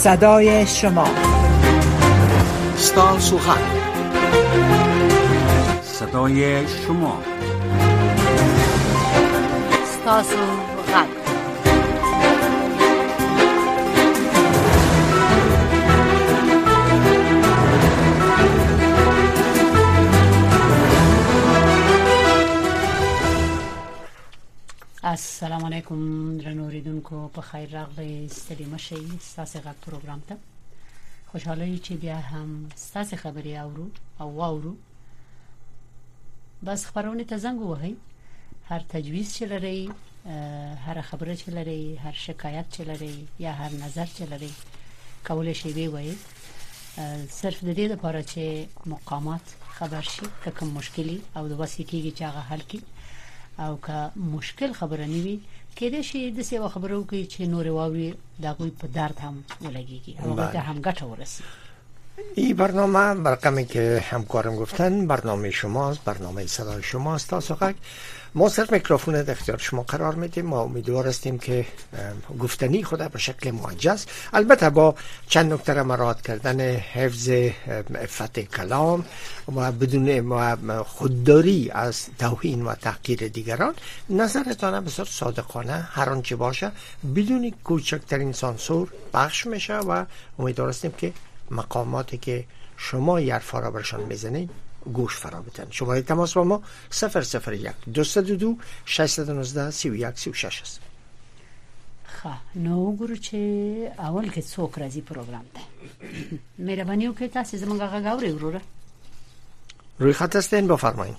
صدای شما. ستاسو غږ، صدای شما. ستاسو غږ. السلام علیکم درنو اوریدونکو، په خیر راغلی. ستړي مشئ. ستاسو غږ پروګرام ته خوشاله چې بیا هم ستاسو خبري اورو. بس خبرونه ته زنګ وهي. هر تجویز چې لري، هر خبره چې لري، هر شکایت چې لري یا هر نظر چې لري، کولای شي وی وایي. صرف د دې لپاره چې مقامات خبر شي که کوم مشکلي او د وسیکيږي چې هغه حل کړي، او که مشکل خبره نیوي کېدای شي د څه خبرو کې چې نور واوري دغه په درد هم ولګيږي او هغه هم ګټه ورسي. این برنامه برقمی که همکارم گفتن برنامه شماست، برنامه صدای شماست. تا ما صرف میکروفون در اختیار شما قرار میدیم. ما امیدوار هستیم که گفتنی خود به شکل معجز، البته با چند نکته را مراعات کردن، حفظ عفت کلام و بدون خودداری از توهین و تحقیر دیگران، نظرتان بسیار صادقانه هر آنچه باشه بدون کوچکترین سانسور پخش میشه و امیدوار هستیم که مقاماتی که شما یرفا را برشان میزنید گوش فرا بدن. شماره تماس با ما 001 222 619 31 36 است. نو ګورو چې اول کې څوک راځي پروګرام ته. مهرباني وکړئ تاسو زموږ غږ اورئ وروره. روی خط هستین بفرمایید.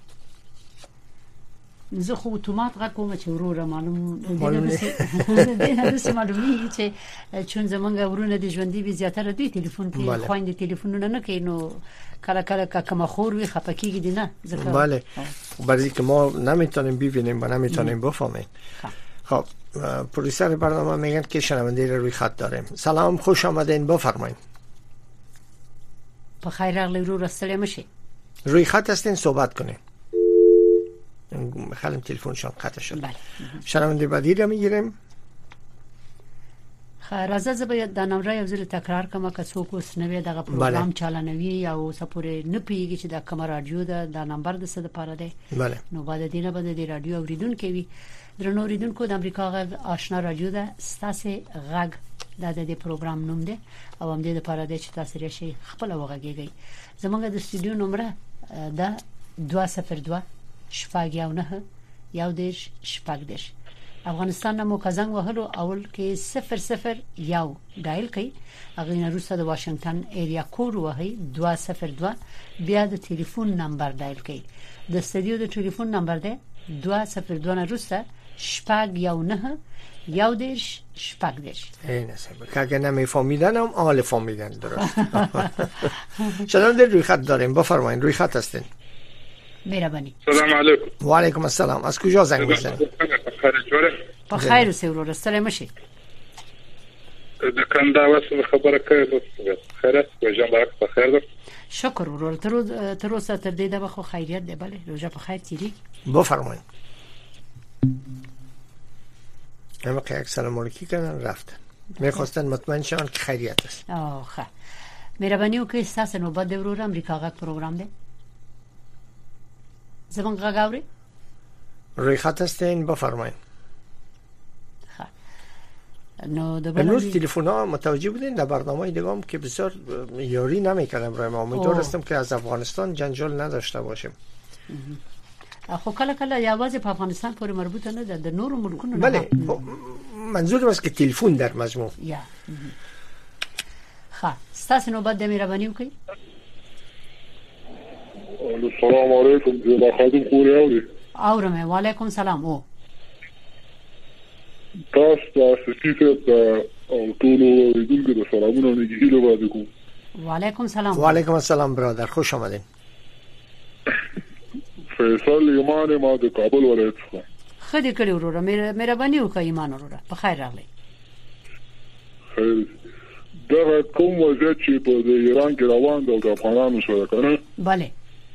زه خو اتومات غږ کوم چې وروره معلوم دې معلومي چې چون زمونږ ورونه د ژوندۍ به زیاتره دوی ټلیفون کې خويند ټلیفونونه نه کوي، نو کله کله کوم خور وي خپکیږي دي نه ځکه بله برای که ما نمیتونیم ببینیم و نمیتونیم بفهمیم. خب پروډوسر برنامه میگن که شنونده روی خط داریم. سلام، خوش آمدین، بفرمایید. په خیر راغلی ورور، ستړي مشئ. روی خط هستین، صحبت کنین. خیلی تلفنشان قطع شد. بله. شنونده بعدی را میگیریم. راځه زه به د نمبر یو ځل تکرار کوم که څوک اوس نوې دغه پروګرام چالانوي یا اوس پورې نه پیږي چې د کوم رادیو د نمبر د څه لپاره دی. بله. نو بعد دینه به د رادیو اوریدونکو وي. درنو اوریدونکو، د امریکا غږ آشنا رادیو ده، ستاسو غږ د پروګرام نوم دی او هم د لپاره دی چې تاسو راشي خپل وغږیږئ. زموږ د استودیو نمبر ده 202 شپږ نه یو دیش شپږ. افغانستان نمو کزنګ وهلو اول کې 001 ډایل کړئ، هغه نه روسه د واشنگټن ایریا کوډ وهي 202، بیا د ټلیفون نمبر ډایل کړئ. د استودیو د ټلیفون نمبر دی 202 نه روسه شپږ نه یو دیش شپږ. این است که اگه نمیفهمیدن هم آل فهمیدن درست. شنونده روی خط داریم، بفرمایید. روی خط هستین. مهربانی. سلام علیکم. و علیکم السلام. از کجا زنگ میزنید؟ په خیر اوسئ ورور، ستړي مشئ. د کنده واسه خبره کوي. خیرت وجه مبارک، په خیر ده. شکر ورور، تر اوسه تر دې دغه خو خیریت دی. بله روزه په خیر تیری. بفرمایید. همه که یک سلام علیکی کردن رفتن، میخواستن مطمئن شون که خیریت است. خب مهرباني وکړئ تاسو نو بده ورور امریکا غږ پروګرام دی. زمونږ غږ اورئ؟ روی خط هستین، بفرمایید. نو د امروز تلفن‌ها متوجه بودین در برنامه‌های دیگه هم که بسیار یاری نمی‌کردم برای ما. امیدوار هستم که از افغانستان جنجال نداشته باشیم. خو کله کله یوازې په افغانستان پورې مربوط نه ده، د نورو ملکونو. بله منظورم است که تلفن در مجموع. یا ها ستاسو نو بده مهرباني وکړئ. السلام علیکم. زما خادم خوري اوري. اورمه. وعلیکم سلام. او تاسو سیټه او ټول اوریدونکو د سلامونو نګیلو باندې کوم. وعلیکم سلام. وعلیکم السلام برادر، خوش آمدین. فیصل ایمان ما د کابل ولایت څخه. خدای کړی وروره، مهرباني وکړئ ایمان وروره، په خیر راغلی. خیر. دا کوم وضعیت چې په ایران کې روان دی د افغانانو سره کنه؟ بله.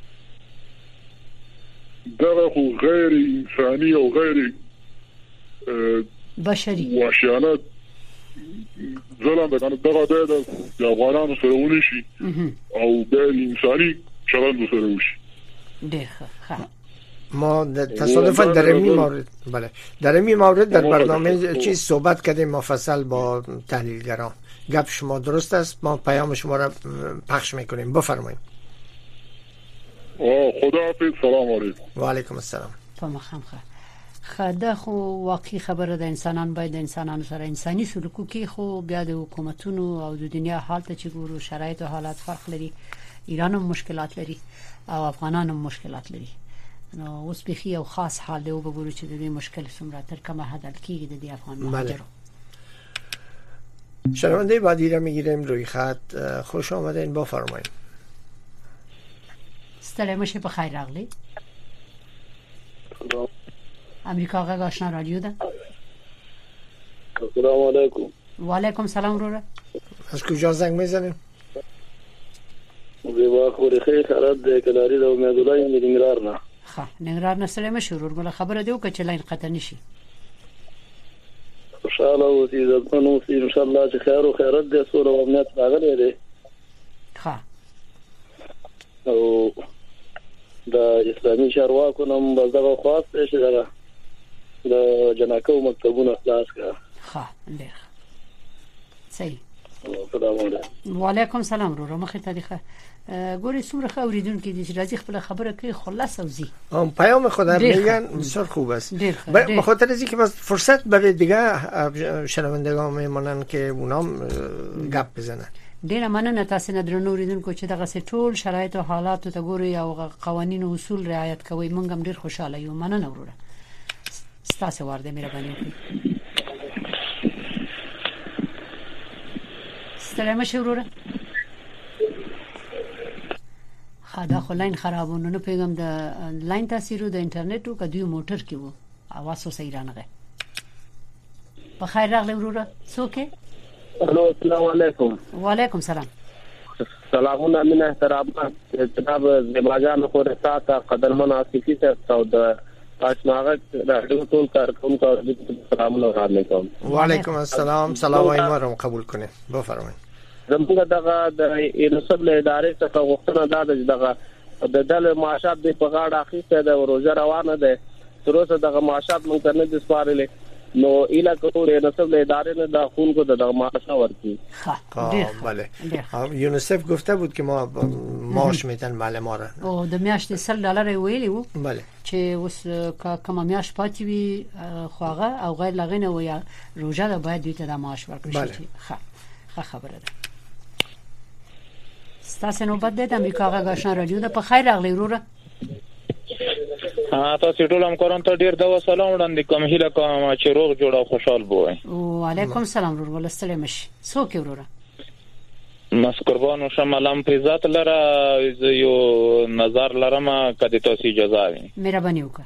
دا خو غیر انساني او غیر بشري وحشیانه ظلم بکنه دغه د افغانانو سره ونشي او د انساني چلند سره وشي. ډېر ښه. ما تصادفاً در این مورد در این مورد در برنامه چیز صحبت کردیم مفصل با تحلیلگران. گپ شما درست است، ما پیام شما را پخش میکنیم. بفرمایید. خداحافظ. سلام علیکم. و علیکم السلام. خدا خو واقعي خبره ده، انسانان باید انسانانو سره انساني سلوک وکړي، خو بیا د حکومتونو او د دنیا حالت چې ګورو شرایط او حالات فرق لري. ایران هم مشکلات لري او افغانان هم مشکلات لري. نو اوس به یو خاص حال دی او وګورو چې د دې مشکل څومره تر کومه حد حل کیږي د دې افغان مهاجرو. شنونده بعدی را میگیریم روی خط. خوش آمدین، بفرمایید. ستړی مشه، په خیر راغلی. امریکا غږ آشنا رادیو ده. السلام علیکم. و علیکم سلام. روره از کجا زنگ میزنیم؟ زیبا خوری خیلی خراب ده کلاری ده امیدالله ننگرار نه. ننگرار نه ستړی مشه ورور، خبره دیو که چې لاین قطع نشي. خوشاله اوسې عزتمن اوسې ان شاء الله چې خیر او خیرت دې سره او امنیت راغلی دی. او د اسلامي چارواکو نوم بزدغه خاص شي د جناکو مکتبونه خلاص کړه. ډېر صحیح. السلام علیکم. و علیکم سلام. رو مخه تاریخه ګوري څومره خوریدون کې د راځي خپل خبره کوي خلاص او زی پیام خدا میگن بسیار خوب است. به خاطر اینکه که بس فرصت برای دیگه شنوندگان میمونن که اونام گپ بزنن. ډیره مننه تاسو نه درنو ریدونکو چې دغه ټول شرایط او حالات ته ګوري او قوانین او اصول رعایت کوي. مونږ هم ډیر خوشاله یو. مننه وروره. ستاسو ورده مهرباني وکړئ. ستړی مشه وروره. خدا خو لاین خرابونه نه پیغام د لاین تاثیر د انټرنیټ او کدی موټر کې وو اواز وسه ایرانغه. په خیر راغلی وروره. څوک؟ الو السلام علیکم. و علیکم سلام. سلامونه من احترامات جناب زیباجان خو رساته قدرمن آصفی صاحب او د آشناغت راډیو ټول کارکونکو سلامونه علیکم. و علیکم السلام. سلام ایمارم قبول کنه. بفرمایید. زموږ دغه د انصب له ادارې څخه غوښتنه ده چې دغه د دل معاشات د په غاړه اخیسته د روزه روانه ده. تر اوسه دغه معاشات مونږ ته نه دي سپارلې. نو ایلا کوو یونیسف له ادارې نه د خونکو د معاش ورکړي. بله. یونیسف گفته بود که ما معاش میدن معلم را. او د میاشتې $100 ویلی وو. بله. چې اوس کوم میاش پاتې وي خوغه او غیر لغینه و یا روزه ده باید دوی ته د معاش ورکړي. ښه خبره ده. ستاسو نو بد د امریکا غږ آشنا رادیو ده. په خیر راغلی وروره. تاسو ټول هم کورن ته ډیر د سلام وړاندې کوم. هیله کوم چې روغ جوړ او خوشحال بوئ. و علیکم سلام وروره. ولستلې مش څوک وروره؟ مس قربانو شمالم په ذات لره یو نظر لرم کدی تاسو اجازه وي. مهرباني وکړه.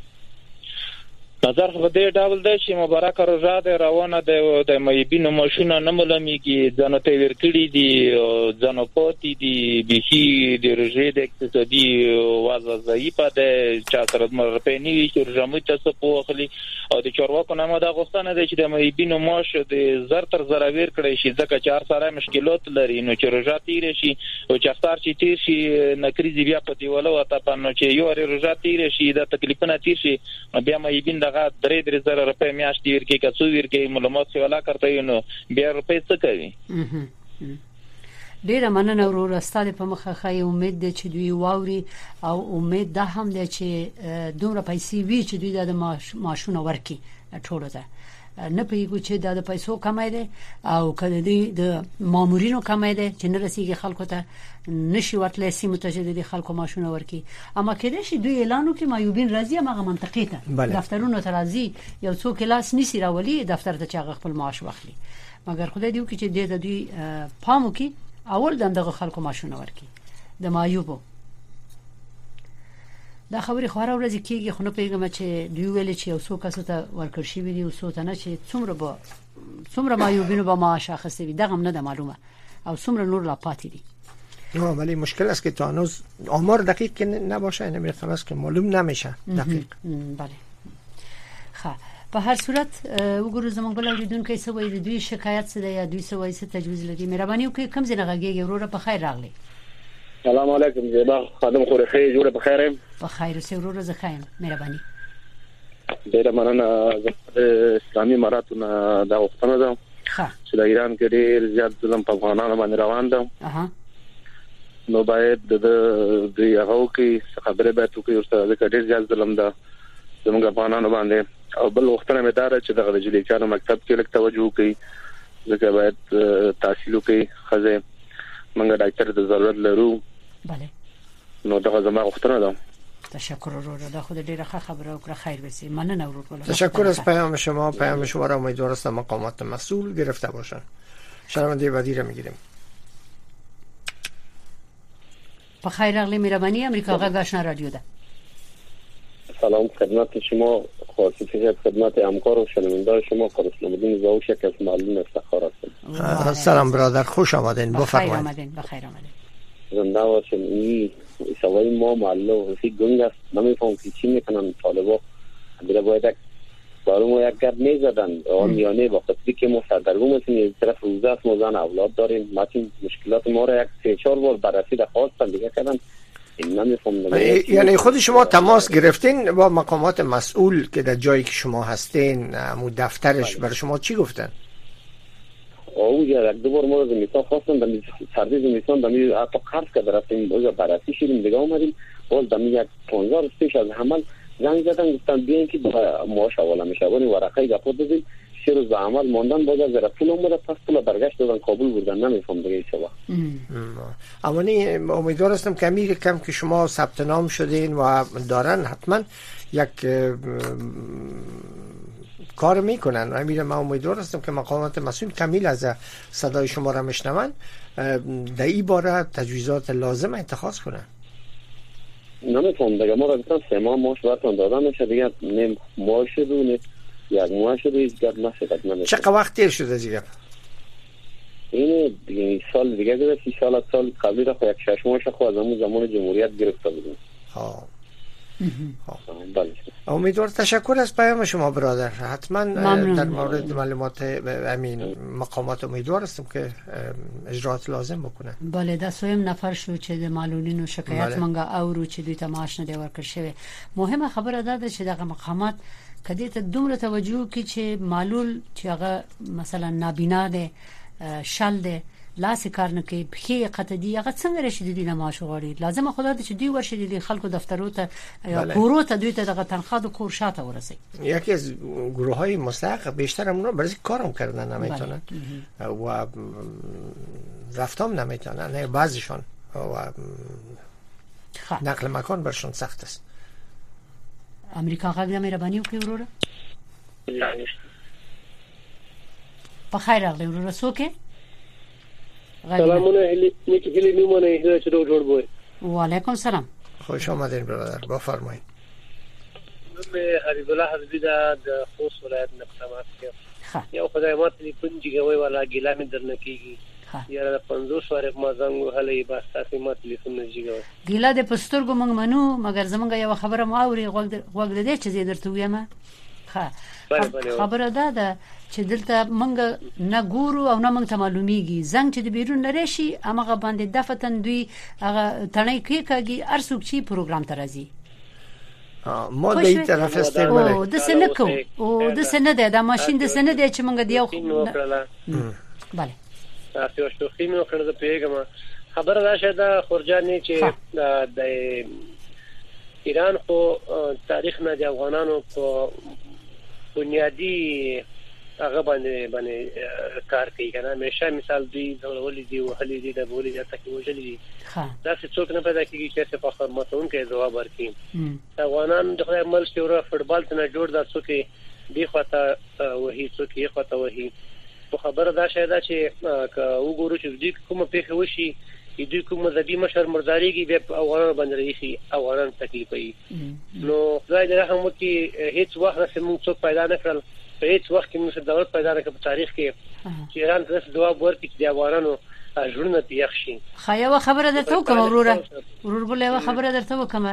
نظر خو دې ډول دی چې مبارک روزه ده روانه ده د مېبینو ماشونه نه ملاميږي ځنه ته ورکړي دي ځنه پاتې دي بيخي د روزه د اقتصادي وضع ضعیفه ده چې سره مرپې نیوي چې روزه تاسو په اخلي او د چارواکو نه مده غوښتنه ده چې د مېبینو ماش د زر تر زر ور کړی شي ځکه چې هر سره مشکلات لري. نو چې روزه تیر شي او چې افطار چې تیر شي نکریزي بیا په دیواله وته پنه چې یو روزه تیر شي د تکلیفونه تیر شي بیا مېبین $3,000 میاشتې ورکې کڅو ورکې معلومات سیواله کوي نو بیا روپې څه کوي. ډیره مننه وروره. ستاسو په مخه خای امید ده چې دوی واوري او امید ده هم ده چې دومره پیسې وی چې دوی د ماشونه ورکي ټولو ته. نه پیګو چې د پیسو کمای دي او کله دی د مامورینو کمای دي چې نه رسیږي خلکو ته نشي ورتلې سیمه ته چې د خلکو ماشونه ورکي. اما کله چې دوی اعلانو کې معیوبین راځي هغه منطقې ته دفترونو ته راځي یو څوک لاس نسی راولي دفتر ته چې خپل معاش واخلي. مګر خدای دې وکړي چې د دوی پامو کې اول دغه خلکو ماشونه ورکي د معیوبو. دا خبرې خورا ورځ کېږي خو نه پیغام چې دوی ویل چې یو څو کسو ته ورکړ شي وي او څو ته نه چې څومره معیوبینو به معاش اخیسته وي دغه نه ده معلومه او څومره نور لا پاتې دي. ولی مشکل است که تا هنوز آمار دقیق که نباشه نمیخواد است که معلوم نمیشه دقیق. بله. په هر صورت وګورو زموږ بل اوریدونکو څه وایي دوی شکایت څه دی یا دوی څه وایي څه تجویز لري مهرباني وکړئ کوم ځای غږیږي وروره په خیر راغلی سلام علیکم زیبا خادم خورخی جوړه په خیر یم په خیر اوسې وروره زه ښه یم مهرباني ډیره مننه د اسلامي اماراتو نه دا وختونه ده چې د ایران کې ډیر زیات ظلم په افغانانو باندې روان ده نو باید د هغه کې خبره به تو کې ورته ډیر زیات ظلم ده زموږ افغانانو باندې او بل وختونه مې دار چې د جلیکانو مکتب کې لږ توجه وکړي ځکه باید تحصیل وکړي خزه موږ ډاکټر د ضرورت لرو بله نو دا زما وختونه ده تشکر وروره دا خود ډیره خبره وکړه خیر بسی مننه وروره تشکر از پیام شما را امیدوار است مقامات مسئول گرفته باشند شنونده بعدی را میگیریم په خیر راغلی مهرباني امریکا غږ آشنا رادیو ده سلام خدمت شما خواهش خدمت همکار و شنونده شما اسلام الدین زاوشک از معلم افتخار هستم سلام برادر خوش آمدین بفرمایید بخیر آمدید زنده باشین این سوای ما معلم فی گنگ است نمیفهم که چی میکنن طالبا دیگه باید برامو یک گرد میزدن آمیانه با خطری که ما سردرگم هستیم یک طرف روزه است ما زن اولاد داریم ماتیم مشکلات ما را یک 3-4 بار بررسی درخواستن دیگه کردن یعنی خود شما تماس گرفتین با مقامات مسئول که در جایی که شما هستین دفترش برای شما چی گفتن؟ یک 2 بار ما زمستان خواستن دمی سردی زمستان دمی حتی قرض کرده رفتیم اوجا بررسی شدیم دیگه اومدیم باز دمی یک 15 روز پیش از عمل زنگ زدن گفتن بیاین که معاش حواله میشه ولی ورقه گپو دادیم 3 روز به عمل ماندن باز از پول اومد پس پول برگشت دادن کابل بردن نمیفهم دیگه چه وقت اوانی امیدوار هستم که امیر کم که شما ثبت نام شدین و دارن حتما یک کار میکنن امیر من امیدوار هستم که مقامات مسئول کمیل از صدای شما را میشنون در این باره تجویزات لازم اتخاذ کنن نمیفهم دیگه ما را گفتن 3 ماه معاش براتون دادن میشه دیگه نیم معاش شد و یک معاش شد هیچ گپ نشد چقدر وقت دیر شده دیگه این دیگه سال دیگه گذشت سال قبلی را یک 6 ماه خو از همون زمان جمهوریت گرفته بودیم بله امیدوار تشکر از پیام شما برادر حتما در مورد معلومات امین مقامات امیدوار هستم که اجرات لازم بکنن بله دا سویم نفر شو چې د معلولینو شکایت منګه اورو چې دوی ته معاش نه دی ورکړ شوی مهمه خبره ده چې دغه مقامات کدی ته دومره توجه کوي چې معلول چې هغه مثلا نابینا ده شل ده لاس کار نه کوي په قطه دی هغه څنګه رشي دي نه معاش غواړي لازم خدای ته چې دوی ورشي دي خلکو دفترو ته یا کورو ته دوی ته دغه تنخواه د کور شاته ورسي یکی از گروه‌های مستحق بیشتر اونا برای کارم کردن نمیتونن و رفتم نمیتونن نه بعضیشون و نقل مکان برشون سخت است امریکا غږ مهرباني وکړئ وروره په خیر راغلی وروره سوکه سلامونه هلی نیمونه هدایت جوړ بوي وعلیکم سلام خوش آمدین برادر بفرمایید حبیب الله حبیبی د خوست ولایت نقطه کې یو خدای ماته لیکون جګوي والا ګیلا مې درنه کیږي یاره 50 ورې ما زنګ هلې بس تاسو ماته لیکون نه جګوي ګیلا د پسترګو موږ منو مګر زمونږ یو خبره مو اوري غوږ دې چې زه درته وایم خبره ده چې دلته منګه نه ګورو او نه منګ ته معلومیږي زنګ چې د بیرون لري شي امغه باندې دفتن دوی هغه تڼۍ کېږي ارڅوک چی پروګرام ته راځي ما د این طرف استعمال او د سنکو او د سند د ماشين د سند چې منګه دیو bale تاسو شو خینو کړه د پیګه خبره راشه د خورجاني چې د ایران خو تاریخ نه د افغانانو په بنیادی هغه باندې کار کوي کنه همیشه مثال دی ولې دی وهلې دی د بولې ځکه چې وجلې دا څه څوک نه پیدا کیږي چې په خدماتون کې جواب ورکړي افغانان د خپل ملک یو فوټبال ته جوړ دا څوک دی خواته وਹੀ څوک یې خواته وਹੀ په خبره دا شاید چې وګورو چې دوی کومه پیښه وشي دوی کوم مذهبي مشر مرداریږي به افغانان باندې رئیسي افغانان تکلیفي نو خدای دې رحم وکړي هیڅ وخت موږ څوک پیدا نه کړل په هیڅ وخت کې موږ دولت پیدا نه کړ په تاریخ کې چې ایران تاسو جواب ورکړي چې افغانانو ژوند ته یخ شي خایو خبره درته کوم ورور بل یو خبره درته کوم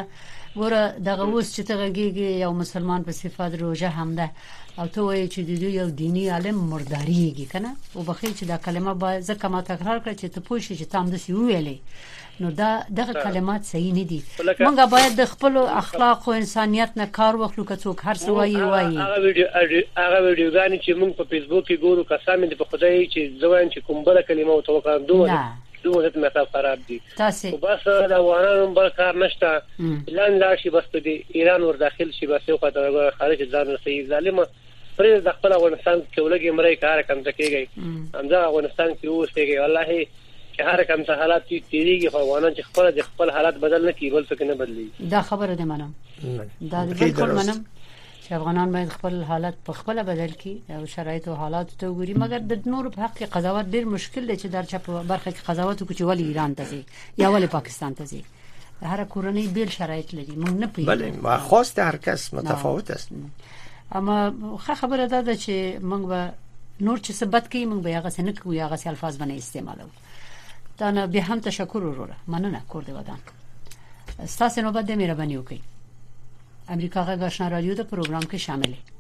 ګوره دغه اوس چې تغږیږي یو مسلمان په صفات روزه هم ده او ته وایي چې د یو دینی عالم مرداریږي کنه او بخیر چې دا کلمه با ځکه ما تکرار کړ چې ته پوه شې چې تام د سی ویلې نو دا دغه کلمات صحیح نه دي مونږ باید د خپل اخلاق او انسانيت نه کار واخلو که څوک هر څه وایي هغه ویډیوګانې چې مونږ په فیسبوک کې ګورو قسم دې په خدای چې زوین چې کوم بل کلمه او توقع دوه مطلب خراب دي تاسو بس د وانانو بل کار نشته اعلان لا شي بس د ایران ور داخل شي بس یو خاطر خارج ځان صحیح ظالمه پرې د خپل افغانستان کې ولګي مړی کار کوم څه کېږي همدا افغانستان کې اوسېږي والله چې هر کوم څه حالات تیریږي خو افغانان چې خپل حالات بدل نه کیول څه نه بدلی دا خبره ده منم دا بالکل منم چې افغانان باید خپل حالات په خپل بدل کړي او شرایط او حالات ته وګوري مګر د نور په حق کې قضاوت ډیر مشکل دی چې در چپ برخه کې قضاوت وکړي ولی ایران ته ځي یا ولی پاکستان ته ځي هر کورنۍ بیل شرایط لري موږ نه پیژنو بله ما خواست هر کس متفاوت است اما خبره ده چې موږ به نور چې ثبت کوي موږ به هغه څه نه کوو هغه الفاظ باندې استعمالو دا نه به هم تشکر وروره مننه کورد ودان ستاسو نوبت د مهرباني وکړئ امریکا غږ آشنا رادیو د پروګرام کې شامل ہے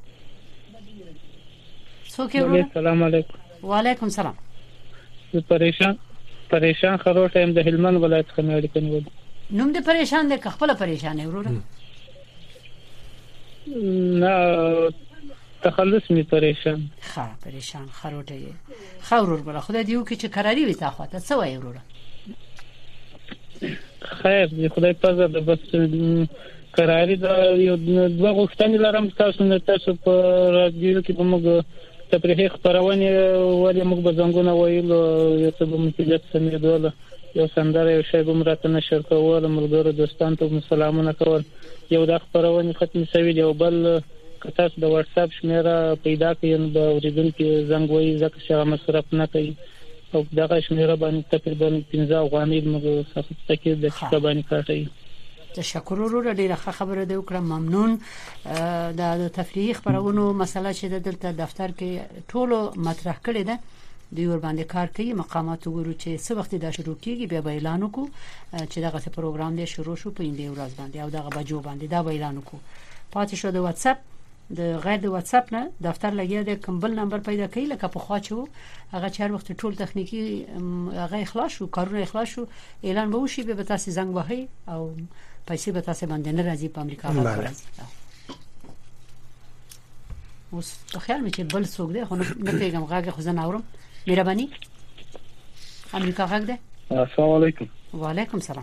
څوک یو السلام علیکم وعلیکم سلام پریشان خروټ هم د هلمند ولایت څخه اړیکه نیول نوم دې پریشان دې خپل پریشان وروره نه تخلص می پریشان پریشان خروټ یې خورور بل خدای دیو کې چې قراری وي تا خواته څه وای وروره خیر دې خدای پزه د بس قراری دا یو دوه غوښتنې لرم تاسو نه تاسو په رادیو کې به موږ تفریحي خبرونه ولې موږ به څنګه وایو یو څه به مفیدات سمېدل یو سندره یو شی به مرته نشر کول ملګرو دوستانو ته سلامونه کول یو د خبرونه ختم شوی دی او بل تاسو د واتس اپ شمیره پیدا کړئ به اوریدونکو زنګ وایي ځکه چې مصرف نه کوي او دغه شمیره باندې تقریبا 15 افغانۍ موږ څخه تکي د ښه کاټي تشکر ورور ډیره خبره دی وکړم ممنون د تفریح خبرونو مسله چې دلته دفتر کې ټولو مطرح کړی ده د یور باندې کار کوي مقامات وګورو چې څه وخت دا شروع کیږي بیا اعلان وکړو چې دغه پروګرام دی شروع شو په دې ورځ باندې او دغه بجو باندې دا اعلان وکړو پاتې شو د واتس اپ د غیر د واتس اپ نه دفتر لګیا د کمبل نمبر پیدا کړئ لکه په خوا چو هغه چهار وخت ټول تخنیکی هغه اخلاص شو کارونه اخلاص شو اعلان به وشي به تاسو زنګ وهي او پیسې به تاسو باندې نه راځي په امریکا باندې اوس په خیال مې چې بل څوک دی خو نه پیغام غاګه خو زه اورم مهرباني امریکا غاګه ده السلام علیکم وعلیکم سلام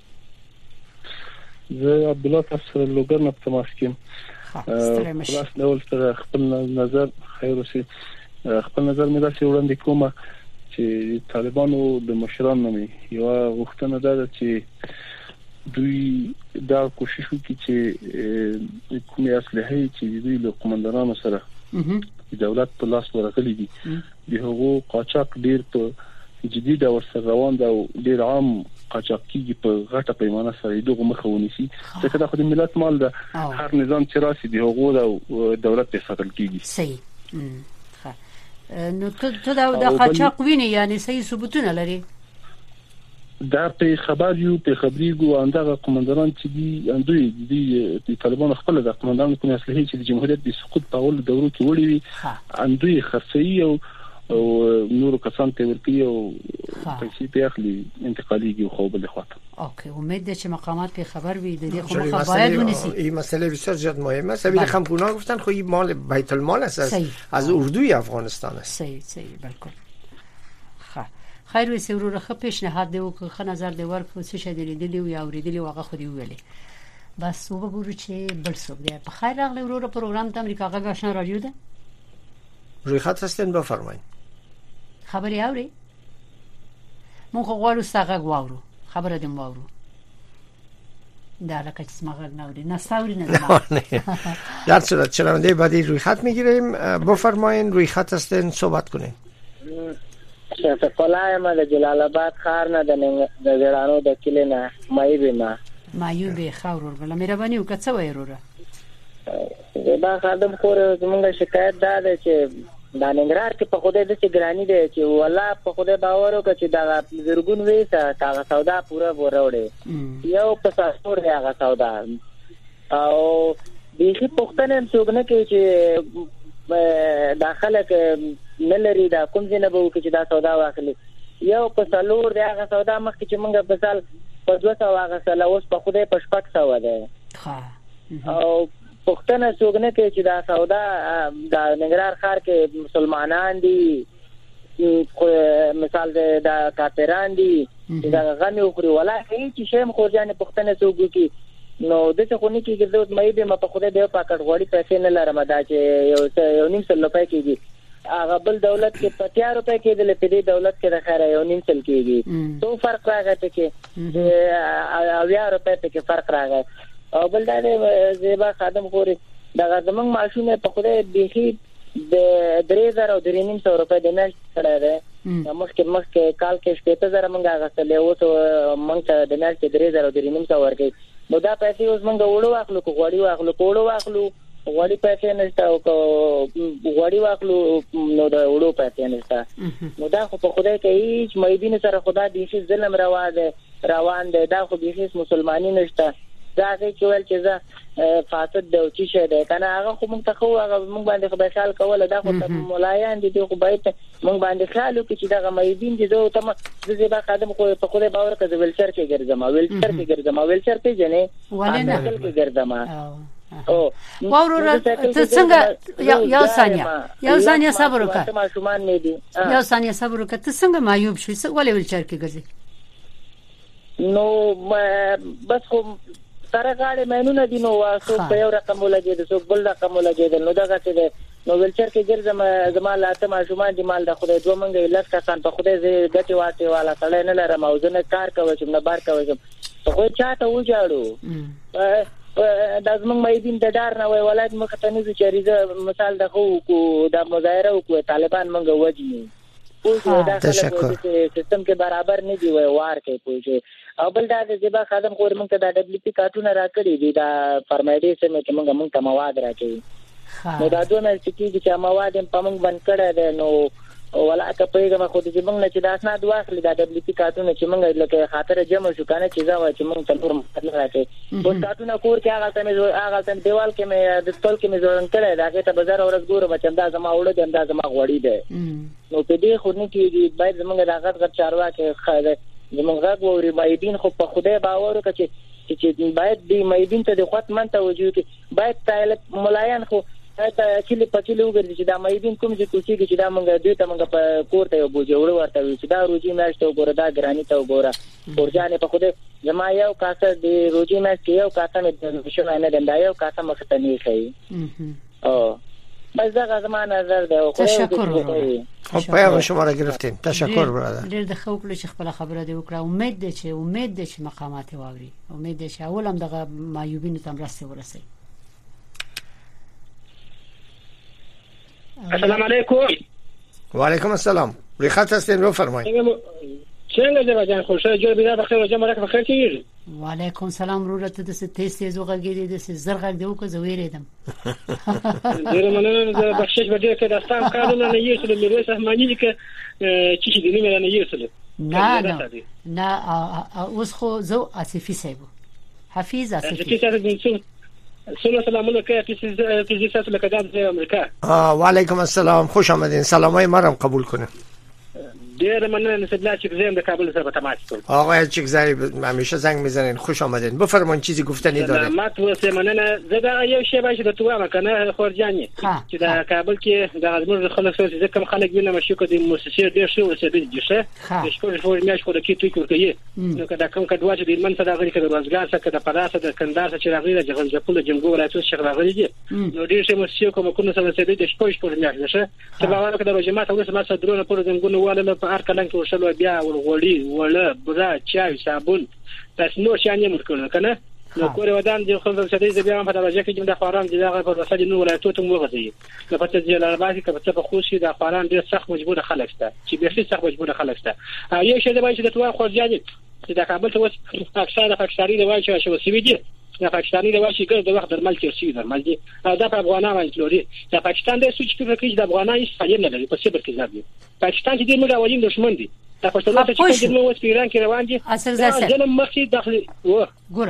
زه عبد الله تاسو لوګر نه تماس کوم خلاص ډول سره خپل نظر خیر اوسې خپل نظر مې داسې وړاندې کوم چې طالبانو د مشرانو مې یو غوښتنه ده چې دوی دا کوشش وکړي چې کومې اسلحې چې دوی له قومندانانو سره د دولت په لاس ورغلي دي د هغو قاچاق ډیر په جدي ډول سره روان ده او ډیر عام قاچاق کیږي په غټه پیمانه سره دغه مخه ونیسي ځکه دا خو د ملت مال ده هر نظام چې راسي د هغو د دولت په ساتل کیږي صحیح نو ته دا قاچاق ویني یعنی صحیح ثبوتونه لري دا په خبر یو په خبريګو اندغه قومندانان چې دي د طالبانو خپل د قومندانانو کوم اصلي چې د جمهوریت د سقوط په اول دورو کې وړي وي اندوی خرڅي او نور کسان ته ورکی او پیسې په اخلي انتقالي خو بل خواته اوکی امید ده چې مقامات په خبر وي د دې خو باید ونیسي این مسئله بسیار زیاد مهمه است سبیل خمپونا گفتن خو این مال بیت المال است از اردوی افغانستان است صحیح بالکل خیر وي سرور خه پیشنهاد دی او خه نظر دی ورکو څه شې دی یا اوریدلی واغه خو دی ویلي بس وګورو چې بل څه دی په خیر راغلی ورور پروګرام ته امریکا غږ آشنا رادیو ده روی خط هستین بفرمایید خبري اوري مونږ غواړو ستاسو غواړو خبره دې مواورو دا لکه چې ما غږ نه اوري نه ساوري نه در صورت شنونده بعدی روی خط میگیریم بفرمایید روی خط هستین صحبت کنین شفقلای ما د جلال آباد ښار نه د زړانو د کلی نه مایوبې خاورور بل مهرباني وکړه څه وایې وروره دا خادم خور زمونږ شکایت ده چې دا ننګرهار کې په خوده د ګرانی دی چې والله په خوده باور وکړه چې دا زرګون وېسه هغه سودا پوره وروړي یو په ساسور هغه سودا او بیخي پښتنه هم څوک نه کوي چې داخله کې نلري دا کوم ځای نه به وکړي چې دا سودا واخلي یو په څلور دی هغه سودا مخکې چې موږ په سال په 200 واغسله اوس په خوده په 600 ده او پښتنه څوک نه کوي چې دا سودا د ننګرهار ښار کې مسلمانان دي مثال د کافران دي دا غنی وکړي ولکه چې شیم خورجان پښتنه څوک کوي نو د څه خونی کې ګرځوت مې به ما په خوده به پاکټ غوړي پیسې نه لرم دا چې یو نیم سل روپۍ کېږي هغه بل دولت کې 50 روپۍ کېدل په دې دولت کې د خیره یو نیم سل کېږي تو فرق راغی ته کې او 10 روپۍ ته کې فرق راغی او بل دا زیبا خادم خوري دا زمنګ ماشونه په خوده بيخي د 3000 او 3500 روپۍ د نه سره ده مخکې کال کې 17000 منګه غسلې او منګه د نه کې 3000 او 3500 ورکې نو دا پیسې اوس منګه وړو واخلو کوړی واخلو غوړي پیسې نشته او غوړي واخلو نو دا وړو پیسې نشته نو دا خو په خدای کې هیڅ مېدین سره خدا دې ظلم روان دی دا خو دې مسلمانۍ نشته دا چې ول چې ځا فاسد دی او چې شه دی کنه هغه خو مونږ ته خو هغه مونږ باندې خو به خیال کوله دا خو مولایان دي خو باید مونږ باندې خیال وکړي چې دا مېدین دي زه ته د زیبا قدم خو په خوده باور کړم ویلچر کې ګرځم ویلچر په جنې ولنه کې ګرځم او ورور ته څنګه یو ثانیه صبر وکړه ما شومان نه دي یو ثانیه صبر وکړه ته څنګه معیوب شې ولې ویلچر کې ګرځې نو بس خو سره غاړې مېنونه دي نو واسو په یو رقم ولګي د څوک بل رقم ولګي نو دا څه ده نو ویلچر کې ګرځم زمال اته ما شومان دي مال د خدای دوه منګې لږ کسان په خدای زه ګټي واټي والا سره نه لرم او زه نه کار کوم چې نه بار کوم خو چاته وځاړو د زمنګ مېدین د دار نه وای ولایت مخ ته نه چې مثال د خو د مظاهره او طالبان منګه وځي او دا سیستم کې برابر نه دی وار کوي پوه او بل دا د زیبا خادم خور مونږ ته د دبليو پی کارتونه راکړي دي دا فرمایډي سم کې مونږ ته مواد راکړي نو دا دوه مې چې مواد په مونږ باندې کړه ده نو ولا که پیغام خو دې مونږ نه چې دا اسناد واخلي دا دبليو پی کارتونه چې مونږ لکه خاطر جمع شو کنه چې دا چې مونږ ته نور مطلب راکړي او کارتونه کور کې هغه ته دیوال کې مې د ټول کې مې ځوړن کړه دا ته بازار اورز ګوره چې دا زما وړو دې دا زما غوړی ده نو په دې خو نه کې باید زمونږ د غټ چارواکي خاله زمونږ غږ ووري مېدین خو په خدای باور وکړي چې باید دې مېدین ته د خپل منته وجود کې باید طالب ملایان خو ته چې په چلو وګرځي چې دا مېدین کوم چې کوشي چې دا مونږ دوی ته مونږ په کوړ ته وبوجه وړ ورته چې دا روجي میاشت وګوره دا ګرانی ته وګوره ورځانه په خدای زما یو کاسه د روجي میاشت یو کاسه مې د شنو نه دا یو کاسه مخ ته نه شي او بس دا زمان نظر ده او خب پیام شما را گرفتیم تشکر برادر ډېر د خو کله خپل خبره دی وکړه امید ده چې مقامات واوري امید ده چې اول هم دغه معیوبینو تم راسته ورسي السلام علیکم و علیکم السلام ریخت هستین بفرمایید څنګه دی جان خوشاله جوړ بیا بخیر او جمع راکړه بخیر کیږي و علیکم السلام ورته د تیز وغږیږي د زرغږ دی وکړه زویریدم ډیر مننه د بخشش بده کې داستان کارونه نه یې سره میرویس رحماني کې چې دې نه نه یې سره نه اوس خو زو اسفی صاحب حفیظ اسفی سلام علیکم فیزیک لکدام د امریکا و علیکم السلام خوش آمدین سلامای ما رو قبول کنه ډیر مننه نسبت چیکزایم د کابل سره به تماس کوم آقای چیکزایی همیشه زنگ میزنین خوش آمدین بفرمایید چیزی گفتنی داره ما تو سه مننه زدا یو شی باشه د توه مکنه خورجانی چې د کابل کې د ازمر خلک سره چې کوم خلک وینم شو کدي مؤسسه ډیر شو چې د جشه د شپږ شپږ میاش خو د کیټو کوي نو کدا کوم کډوا چې د من صدا غړي کده روزګار څخه د پراسه د کندار څخه راغلي د جغل جمهور ولایت څخه راغلي دي نو ډیر شي مؤسسه کوم کو سره چې د شپږ شپږ میاش ده چې باور کده روزمات او سم سره درونه پر زنګونه واله په هر کلنګ ورشلو بیا ورغوړی ولا برا چای صابون تاسو نو شانې مرکل کنه نو کور ودان دي خو څه دې بیا په درجه کې د خاران دي هغه په وسه نو ولایتو ته موغځي نو په تاسو جلال آباد کې په خوشي د خاران ډیر سخت مجبور خلک شته چې به سخت مجبور خلک شته یو شی د باندې د توه خو ځای چې د کابل ته وس اکثر پاکستاني د وای چې وسوي دي د پاکستاني د وای چې ګر د وخت درمل چرسي درمل دي دا په افغانانو باندې لوري د پاکستان د سوچ کې فکر د افغانانو هیڅ فایده نه لري په څه برکې ځي پاکستان چې د موږ اولین دښمن دي د پښتونولۍ چې د ایران کې روان دي اصل ځکه ظلم مخکې داخلي و ګوره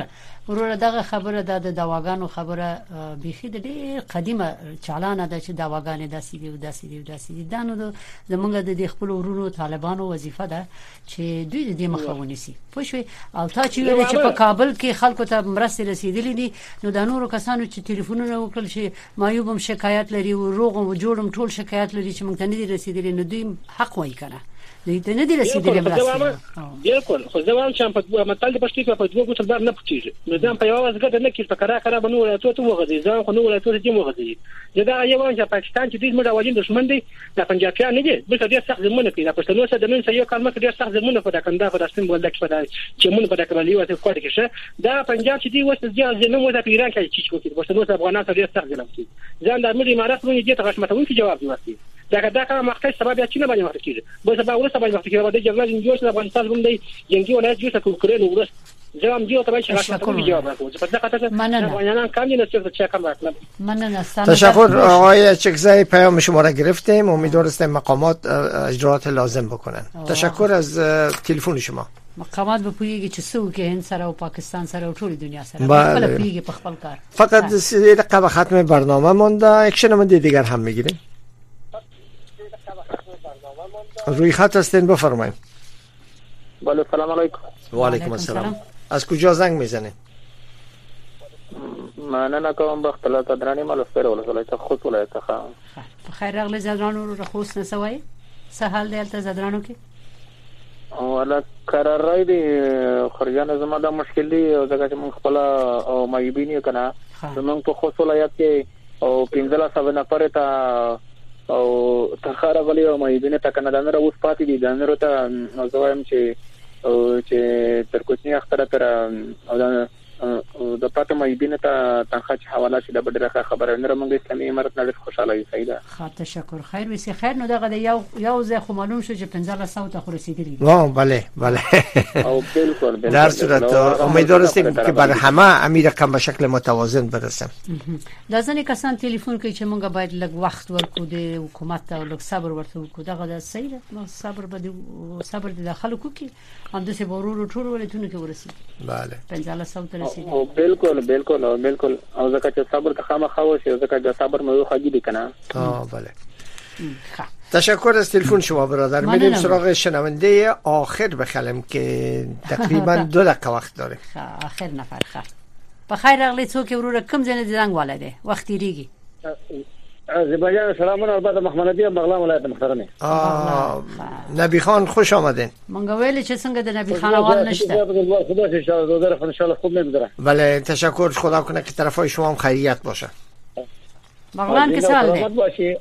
ورور دغه خبره د دواګانو خبره بيخي د ډېر قدیمه چالانه ده چې دواګانې داسې دي دا نو زمونږ د خپل ورونو طالبانو وظیفه ده چې دوی د دې مخه ونیسي پوه شئ او تا چې ویل چې په کابل کې خلکو ته مرستې رسیدلې دي نو د نورو کسانو چې ټلیفونونه وکړل چې مایوب هم شکایت لري او روغ او جوړم ټول شکایت لري چې موږ ته نه دي رسیدلې نو دوی حق وایي کنه دوی ته نه دي رسیدلې مرستې بالکل خو زه وایم چې په متل د پښتو په دوه ګوتو بار نه پټیږي نو ځم په یوه ځګه نه کې په کرا بنو ولایتو ته وغځي ځان خو نو ولایتو ته وغځي دا یو چې پاکستان چې د مډاوالین دښمن دي د پنجابیان نه دي بلکې ډېر سخت زمونه کوي د پښتنو سره د نن سره یو کلمه ډېر سخت زمونه په دکنده په داستان بولد کې په چې مونږ په دکمالي وته کوټه کې شه دا پنجاب چې دی وسه ځای نه مو د ایران کې چې کوي پښتنو سره افغانان سره ډېر سخت ظلم کوي ځان د امیر امارات مونږ دې ته غشمتون کې جواب ورکړي دا کوم مخکې سبب یا چې نه باندې ورکړي به سبب ورسره باندې ورکړي د جګړې جوړ د افغانستان باندې جنگي ولایت جوړ کړو کړي نو ورس زم دیو ته باید غشمتون جواب ورکړي په دغه خاطر افغانان کم نه څه چې کم راکړم تشکر آقای چکزی پیام شما را گرفتیم امیدوار هستیم مقامات اجرات لازم بکنن تشکر از تلفن شما مقامات به پویږي چې څوک هند سره او پاکستان سره او ټول دنیا سره خپل پیږي په خپل کار فقط 3 دقیقه به ختم برنامه مونده یک شنونده دیگر هم میگیریم روی خط هستین بفرمایید بله سلام علیکم و علیکم السلام از کجا زنگ میزنید مننه کوم بختلا تدرانی مالفر ولایت خوست ولایت څخه خیر راغلی زدرانو رو خوست نسوي سهال دی الته زدرانو کې ولا قرار دی خرجان زما دا مشکل دی او ځکه چې موږ خپل او مایبینی کنه زمونږ په خوست ولایت کې او 15 نفر ته او تخاره غلی او مایبینه ته کنه دا نه اوس پاتې دي دا نه ته زوایم چې تر کوچنی اختره تر او د پاتې مایبینه ته تنخوا چې حواله شي د بدرخه خبره نه موږ اسلامي امارت نه خوشاله یو سیدا ښه تشکر خیر وسی خیر نو دغه یو ځای خو معلوم شو چې 1500 ته خو رسیدلی بله او بالکل در صورت امیدوار هستیم که بر همه امیر رقم به شکل متوازن برسه د ځنې کسان ټلیفون کوي چې موږ باید لږ وخت ورکو د حکومت ته لږ صبر ورته وکړو دغه د صحیح ده صبر د داخلو کوي هم د څه ورور ټول ولایتونو کې ورسید بله 1500 ته رسیدلی بالکل او ځکه چې صبر ته خامخا وشي ځکه چې صبر مې خوږی دي کنه بله تشکر از تلفن شما برادر میریم سراغ شنونده آخر بخلم که تقریبا 2 دقیقه وقت داره آخر نفر بخیر راغلی څوک ورور کم ځنه زنګ والده وخت ریږي زبایان سلامونه البته محمدی بغلان ولایت محترمه نبی خان خوش آمدین مونږ ویل چې څنګه د نبی خان اول نشته خدا ان شاء الله ان شاء الله خوب نمیذاره بله تشکر خدا کنه که طرفای شما هم خیریت باشه بغلان کې سوال دی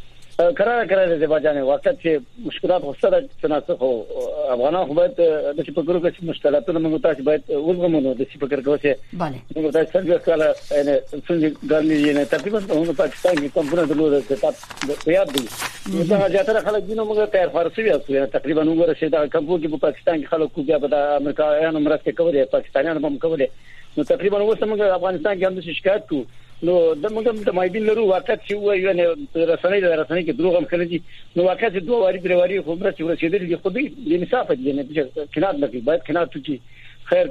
کرا زبایان وخت چې مشکلات غوښتل تناسخ افغانان خو باید د څه په ګورو کې مشکلاتونه موږ ته باید وزغمو د څه فکر کوي bale موږ ته څنګه کله څنګه ګرځي نه تقریبا په پاکستان کې کوم نه دلته ته یاد دي دا ځاتره خلک دینو موږ ته فارسی وایي تقریبا موږ رسید کوم کې په پاکستان کې خلک کوجا په امریکایانو مرسته کوي پاکستانیانو هم کوي نو تقریبا اوس موږ افغانستان کې هم شکایت کوو نو د موږ د مایبین لرو واقعیت چې وایي نه رسنۍ کې دروغ هم کړی نو واقعیت دوه واری درې خو مرسته ورسېدل دي خو دې انصاف دي نه چې کنات لګي باید کنات کی خیر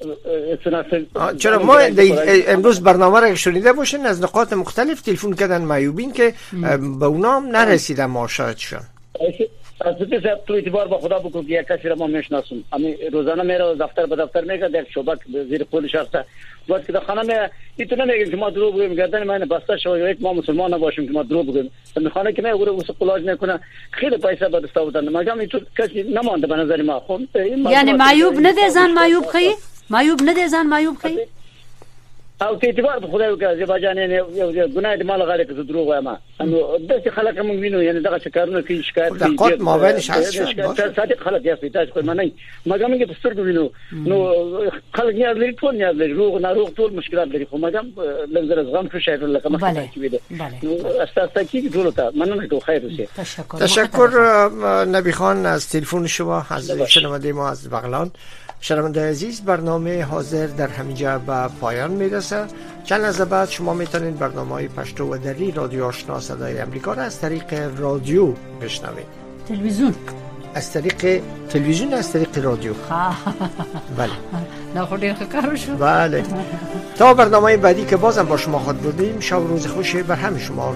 که چرا ما امروز برنامه را شنیده باشین از نقاط مختلف تلفن کردن مایوبین که به اونام نرسیدن معاشاتشون از تو اعتبار با خدا بگو که یک کسی را ما میشناسم امی روزانه میره دفتر به دفتر میگه در شعبه زیر پل شهر وقتی که خانه می ایتونه میگم که ما دروغ بگیم گردن من بسته شو یک ما مسلمان نباشیم که ما دروغ بگیم در خانه که من اوره واسه قلاج نکنه خیلی پیسه به دست آوردن مگم این تو کسی نمانده به نظر ما خب یعنی معیوب نده زن معیوب خی معیوب نده زن معیوب خی او ته اعتبار په خدای وکړه چې باجانې یو ګناه دې مال غاړه کې دروغ وایم نو د څه خلک موږ وینو یعنی دغه شکارونه کې شکایت دي د ما ویني صادق خلک یې ستاسو کوم نه مګم کې په سترګو وینو نو خلک نه لري ټول نه لري روغ نه روغ ټول مشکلات لري خو مګم لږ زغم شو شاید لکه مخکې چې ویل نو اساسا کې ټول ته مننه کوم خیر وشه تشکر نبی خان از تلفن شما از شنونده ما از بغلان. شنونده عزیز برنامه حاضر در همینجا به پایان میرسه. چند لحظه بعد شما میتونید برنامه‌های پشتو و دری رادیو آشنا صدای امریکا را از طریق رادیو بشنوید. تلویزیون از طریق تلویزیون، از طریق رادیو. بله نه خودی کارو شو. بله تا برنامه بعدی که بازم با شما خود بودیم، شب روز خوشی بر همه شما.